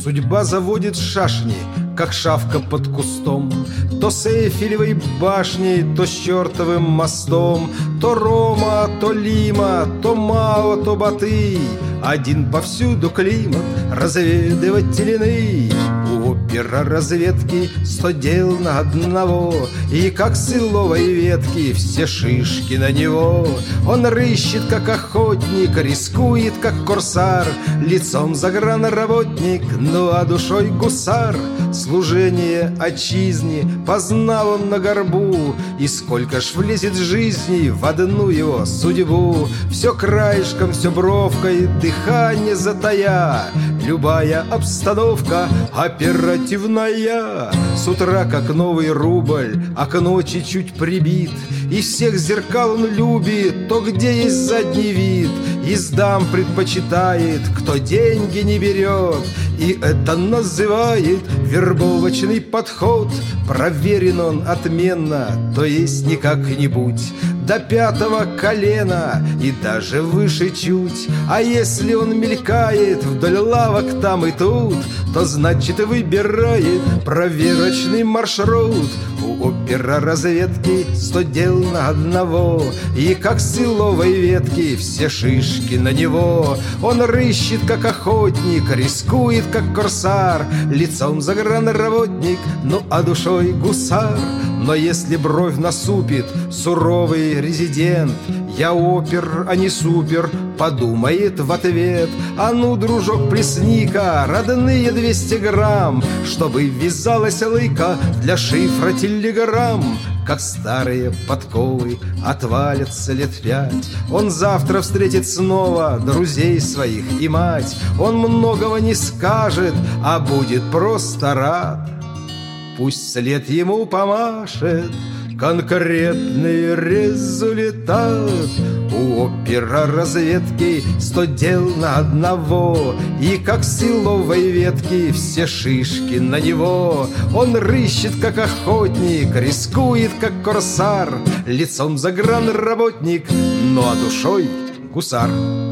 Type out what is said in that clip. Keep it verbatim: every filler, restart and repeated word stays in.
Судьба заводит шашни, как шавка под кустом, то с Эйфелевой башней, то с чертовым мостом, то Рома, то Лима, то Мао, то Батый. Один повсюду климат разведывательный. У опера разведки сто дел на одного, и как с иловой ветки все шишки на него. Он рыщет, как охотник, рискует, как корсар, лицом загранработник, ну а душой гусар. Служение отчизне познал он на горбу, и сколько ж влезет жизни в одну его судьбу. Все краешком, все бровкой, дыхание затая, любая обстановка оперативная. С утра как новый рубль, а к ночи чуть прибит. Из всех зеркал он любит то, где есть задний вид. Из дам предпочитает, кто деньги не берет, и это называет вербовочный подход. Проверен он отменно, то есть не как-нибудь до пятого колена и даже выше чуть. А если он мелькает вдоль лавок там и тут, то значит выбирает проверочный маршрут. У опера разведки сто дел на одного, и как с иловой ветки все шишки на него. Он рыщет, как охотник, рискует, как корсар, лицом загранработник, ну а душой гусар. Но если бровь насупит суровый резидент, я опер, а не супер, подумает в ответ: а ну, дружок, плесни-ка родные двести грамм, чтобы ввязалась лыка для шифра телеграмм. Как старые подковы отвалятся лет пять, он завтра встретит снова друзей своих и мать. Он многого не скажет, а будет просто рад. Пусть след ему помашет конкретный результат. У опера разведки сто дел на одного, и как с иловой ветки все шишки на него. Он рыщет, как охотник, рискует, как корсар, лицом загранработник, ну а душой гусар.